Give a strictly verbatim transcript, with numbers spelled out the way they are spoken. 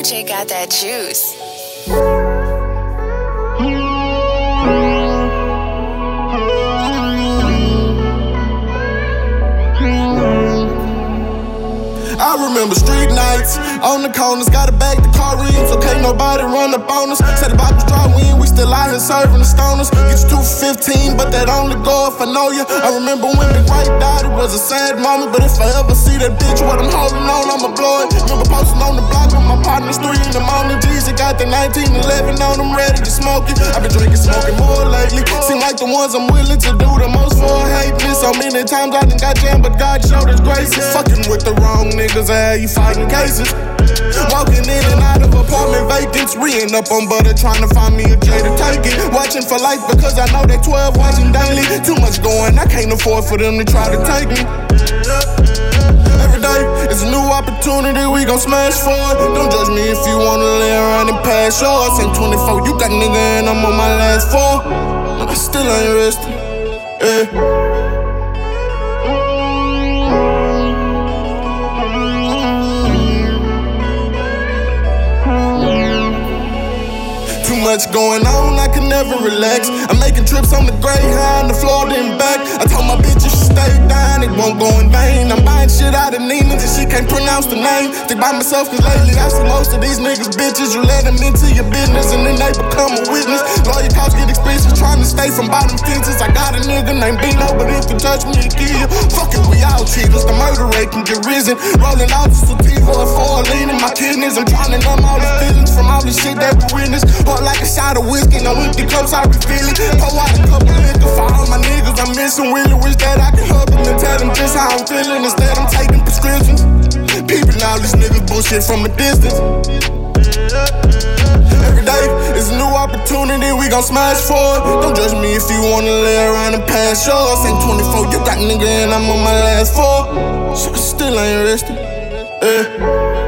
J got that juice. I remember street nights on the corners, gotta bag the car in, so can't nobody run up on us. Said the bottles dry in, we still out here serving the stoners. Get you two for fifteen, but that only go if I know you. I remember when the White died, it was a sad moment, but if I ever see that bitch, what I'm holding on, I'ma blow it. Remember posting on the block with my partners, three in the morning. Jeezy got the nineteen eleven on them, ready to smoke it. I've been drinking, smoking more lately. Seem like the ones I'm willing to do the most for hate me. So many times I done got jammed, but God showed his grace. Fucking with the wrong niggas, I had you fighting cases. Walking in and out of apartment vacants, re-ing up on butter, trying to find me a J to take it. Watching for life because I know they twelve, watching daily. Too much going, I can't afford for them to try to take me. Every day is a new opportunity, we gon' smash for it. Don't judge me if you wanna lay around and pass yours. Ain't twenty-four, you got nigga and I'm on my last four. I still ain't resting, yeah. Too much going on, I can never relax. I'm making trips on the Greyhound, the Florida and back. I told my bitch if she stay down, it won't go in vain. I'm buying shit out of Neiman's and she can't pronounce the name. Think by myself cause lately I see most of these niggas bitches. You let them into your business and then they become a witness. Lawyer costs get expensive, trying to stay from bottom fences. I got a nigga named Bino, but if you touch me, he kill you. Fuck it, we all cheaters, the murder rate can get risen. Rolling out the sativa and four lean in my kidneys. I'm trying to numb all the feelings from all the shit that we witnessed. Like a shot of whiskey, no empty cups, I refill it. Pour out a couple liquor for all my niggas I'm missing. Really wish that I could hug them and tell them just how I'm feeling. Instead I'm taking prescriptions. Peeping all these niggas bullshit from a distance. Every day is a new opportunity, we gon' smash for it. Don't judge me if you wanna lay around and pass yours. Ain't twenty-four, you got nigga and I'm on my last four. So I still ain't resting, yeah.